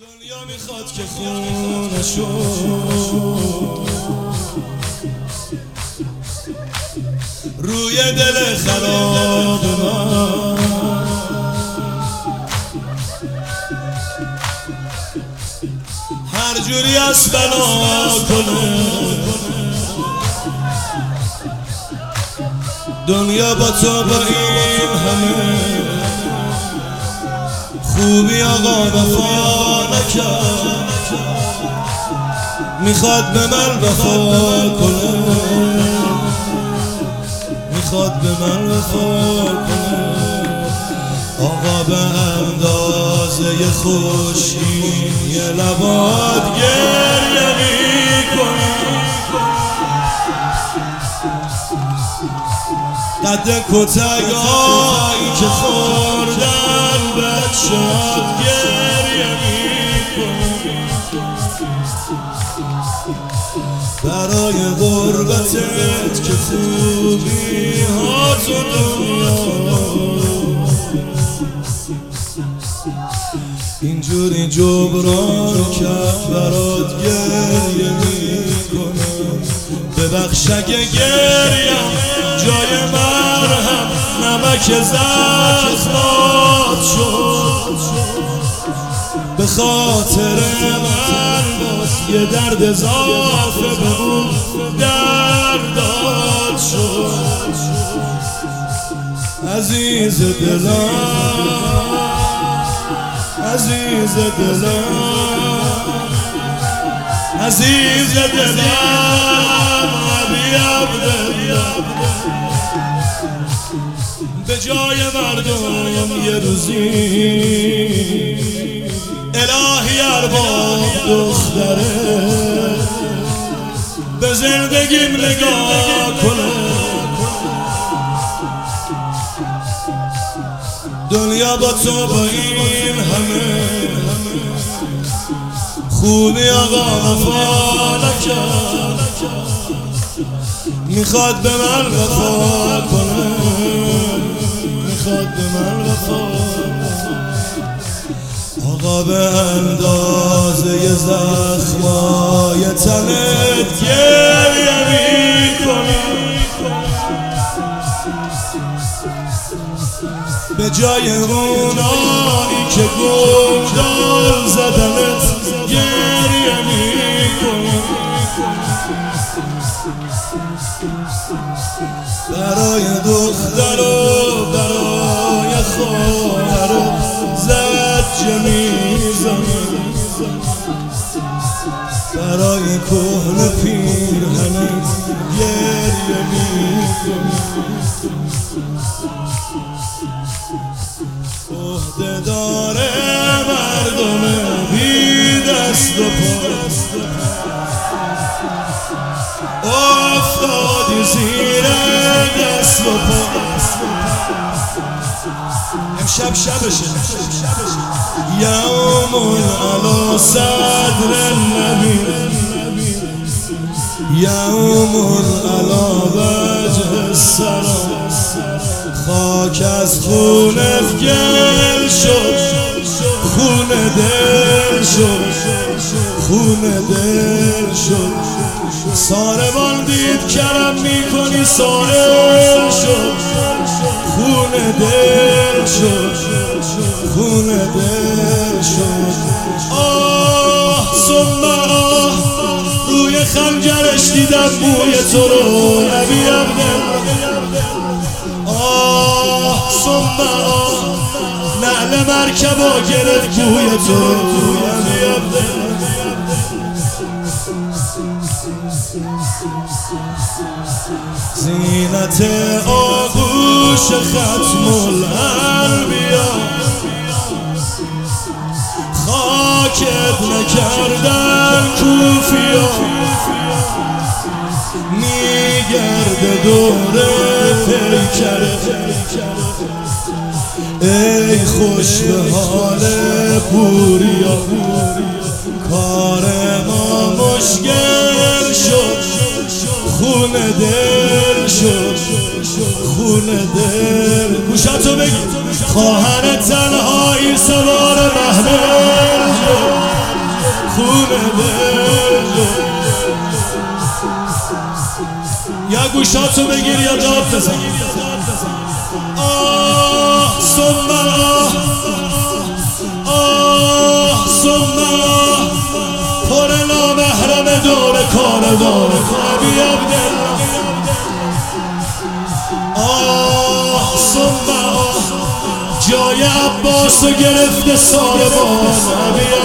دنیا میخواد که خونشو روی دل خراب من هر جوری از بنا کنه. دنیا با تو با این همه خوبی آقا وفا نکرد، میخواد به من وفا کنه، میخواد به من وفا کنه. آقا به اندازه خوشی یه لبات گریه میکنه، قد کتگایی که خوردن بچه‌ات گریه میکنه. برای غربتت که خوبی ها تو دنیا اینجوری جبران کرد برات گریه میکنه. ببخش اگه گریم جای مرهم نمک زخمات شد، به خاطر من باز یه درد اضافه به اون دردات شد. عزیز دلم، عزیز دلم، عزیز دلم، عبی عبدالله. به جای مردم یه روزی الهی ارباب دختره به زندگیم نگاه کنه. دنیا با تو با این همه خوبی آقا وفا نکرد، میخواد به من وفا کنه، میخواد به من وفا کنه. آقا به اندازه زخمای تنت گریه میکنه. به جای اونایی که گلدار زدنت گریه میکنه. برای دختر و برای خواهر زجه میزنه، برای کهنه پیرهنت گریه میکنه. عهده داره مردم بی دست و پا، افتادی زیر دست و پا. امشب شبشه یوم علی صدر النبی، یوم علی وجه السلام. خاک از خونت گل شد، خون دل شد، خون دل شد. ساربان دید کرم میکنی سائل شد، خون دل شد، خون دل شد. آه ثم آه روی خنجرش دیدم بوی تو رو نبی عبدالله. آه ثم آه نعل مرکبا گرفت بوی تو رو نبی عبدالله. زینت آغوش ختم الانبیا، خاکت نکردن کوفیا. میگرده دور پیکره، ای خوش به حال پوریا. کار ما مشکل شد، خون دل شد، خون دل. گوشتو بگی خواهر تنهایی سوار محمل شد. دل یا گوشاتو بگیر یا داد بزن آه ثم آه ثم پر نامحرم دور کاروان ابی عبدالله آه ثم جای عباسو گرفته ساربان ابی